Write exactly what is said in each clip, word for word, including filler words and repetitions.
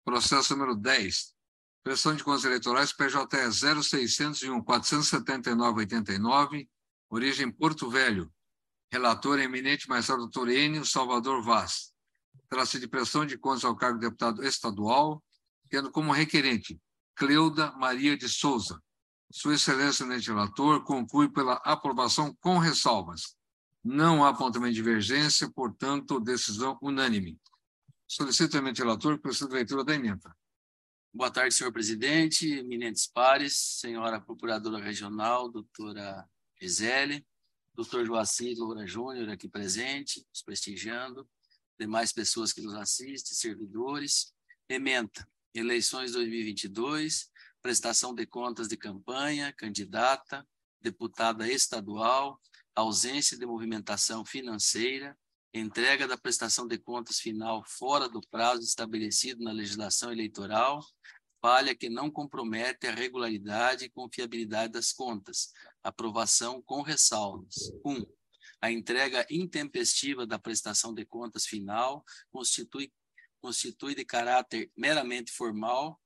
Processo número dez. Prestação de contas eleitorais P J E zero seiscentos e um, quatrocentos e setenta e nove, oitenta e nove, origem Porto Velho. Relator eminente magistrado doutor Enio Salvador Vaz. Trata-se de prestação de contas ao cargo de deputado estadual, tendo como requerente Cleuda Maria de Souza. Sua Excelência, eminente relator, conclui pela aprovação com ressalvas. Não há apontamento de divergência, portanto, decisão unânime. Solicito, eminente relator, que proceda a leitura da emenda. Boa tarde, senhor presidente, eminentes pares, senhora procuradora regional, doutora Gisele, doutor Joacir Loura Júnior aqui presente, nos prestigiando, demais pessoas que nos assistem, servidores. Ementa, eleições dois mil e vinte e dois, prestação de contas de campanha, candidata, deputada estadual, ausência de movimentação financeira, entrega da prestação de contas final fora do prazo estabelecido na legislação eleitoral, falha que não compromete a regularidade e confiabilidade das contas, aprovação com ressalvas. um. A entrega intempestiva da prestação de contas final constitui, constitui de caráter meramente formal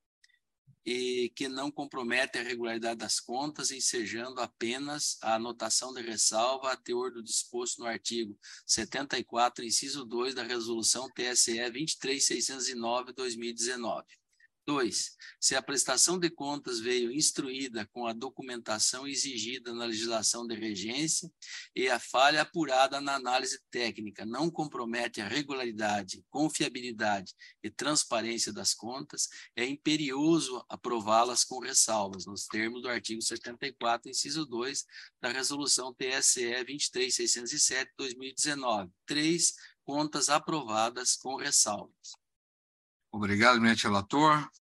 e que não compromete a regularidade das contas, ensejando apenas a anotação de ressalva a teor do disposto no artigo setenta e quatro, inciso dois da Resolução T S E vinte e três mil seiscentos e nove, dois mil e dezenove. dois. Se a prestação de contas veio instruída com a documentação exigida na legislação de regência e a falha apurada na análise técnica não compromete a regularidade, confiabilidade e transparência das contas, é imperioso aprová-las com ressalvas, nos termos do artigo setenta e quatro, inciso dois da Resolução T S E vinte e três mil seiscentos e sete, dois mil e dezenove. três. Contas aprovadas com ressalvas. Obrigado, eminente relator.